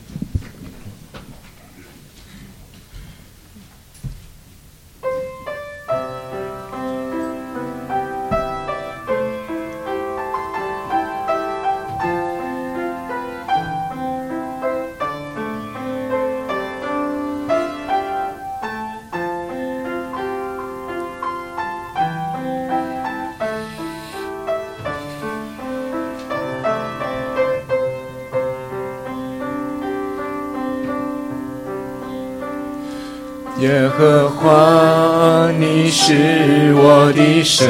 耶和华你是我的神，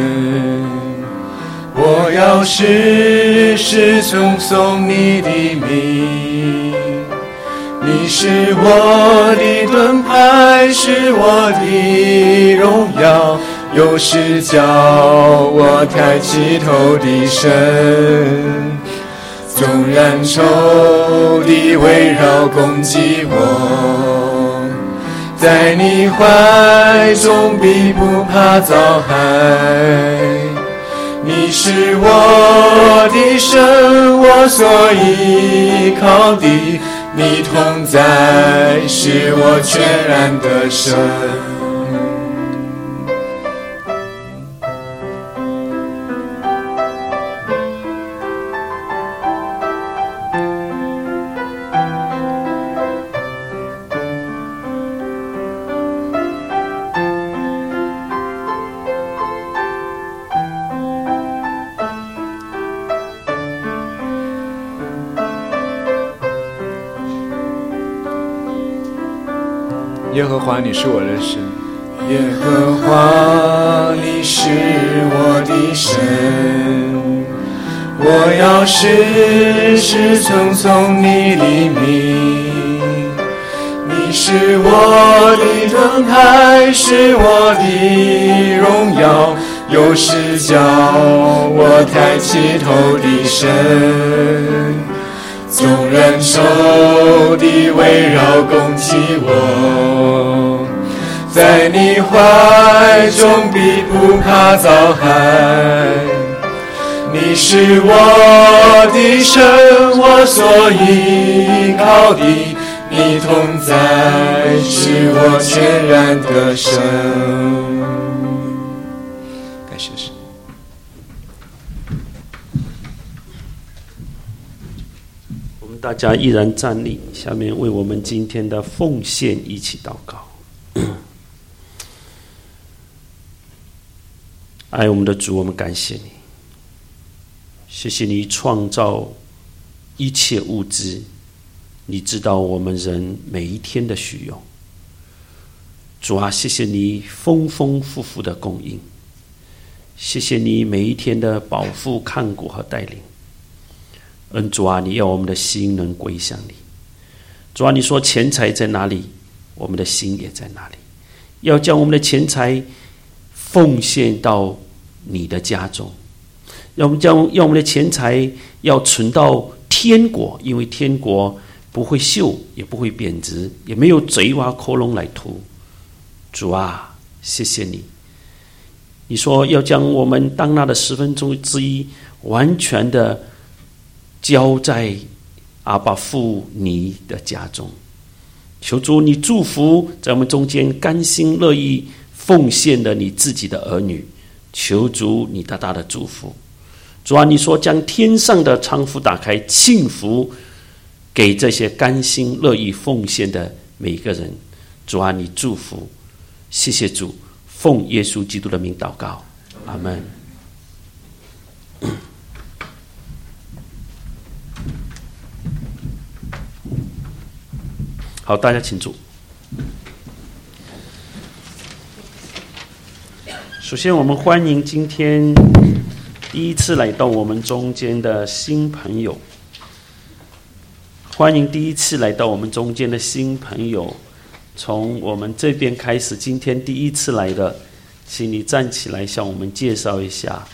我要时时称颂你的名。你是我的盾牌，是我的荣耀，又是叫我抬起头的神。纵然仇敌围绕攻击我，在你怀中必不怕遭害。你是我的神，我所依靠的，你同在是我全然的神。耶和华你是我的神，耶和华你是我的神，我要时时称颂你的名。你是我的盾牌，是我的荣耀，又是叫我抬起头的神。纵然仇敌围绕攻击我，在你怀中必不怕遭害。你是我的神，我所依靠的，你同在是我全然的神。感谢神。 大家依然站立，下面为我们今天的奉献一起祷告。爱我们的主，我们感谢你，谢谢你创造一切物质，你知道我们人每一天的需要。主啊，谢谢你丰丰富富的供应，谢谢你每一天的保护、看顾和带领。恩主啊，你要我们的心能归向你。主啊，你说钱财在哪里，我们的心也在哪里。要将我们的钱财奉献到你的家中，要我们将要我们的钱财要存到天国，因为天国不会锈，也不会贬值，也没有贼挖窟窿来涂。主啊，谢谢你。你说要将我们当纳的十分之一完全的交在阿爸父你的家中。求主你祝福在我们中间甘心乐意奉献的你自己的儿女，求主你大大的祝福。主啊，你说将天上的仓库打开，幸福给这些甘心乐意奉献的每一个人。主啊，你祝福，谢谢主，奉耶稣基督的名祷告，阿们。好，大家请坐。首先，我们欢迎今天第一次来到我们中间的新朋友。欢迎第一次来到我们中间的新朋友，从我们这边开始，今天第一次来的，请你站起来向我们介绍一下。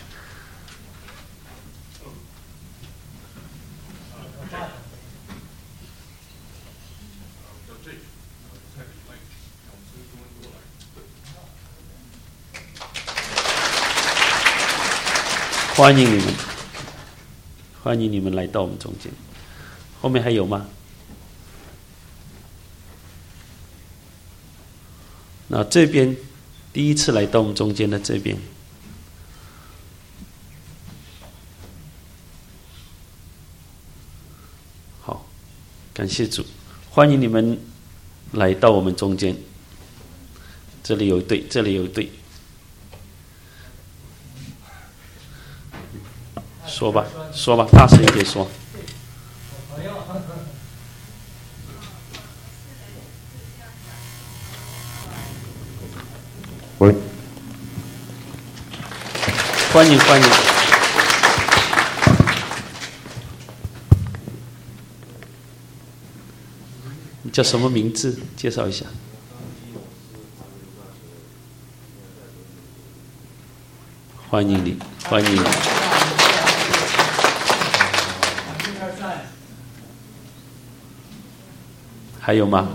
欢迎你们，欢迎你们来到我们中间。后面还有吗？那这边第一次来到我们中间的这边，好，感谢主，欢迎你们来到我们中间。这里有一对，这里有一对。说吧，说吧，大声一点说。 喂， 欢迎欢迎。你叫什么名字？介绍一下。欢迎你，欢迎你。还有吗？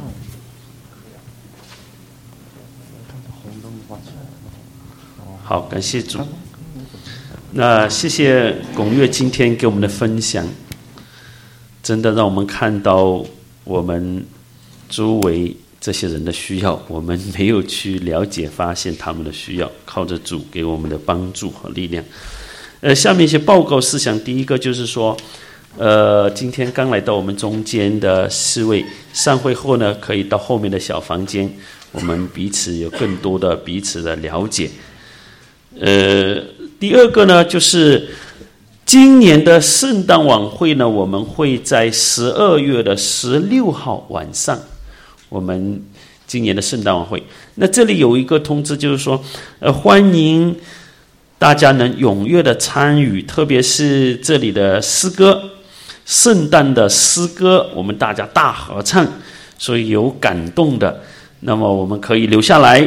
好，感谢主。那谢谢龚月今天给我们的分享，真的让我们看到我们周围这些人的需要，我们没有去了解发现他们的需要，靠着主给我们的帮助和力量。呃，下面一些报告事项，第一个就是说，呃，今天刚来到我们中间的四位，散会后呢，可以到后面的小房间，我们彼此有更多的彼此的了解。呃，第二个呢，就是今年的圣诞晚会呢，我们会在十二月的十六号晚上，我们今年的圣诞晚会。那这里有一个通知，就是说，呃，欢迎大家能踊跃的参与，特别是这里的诗歌，圣诞的诗歌，我们大家大合唱，所以有感动的，那么我们可以留下来，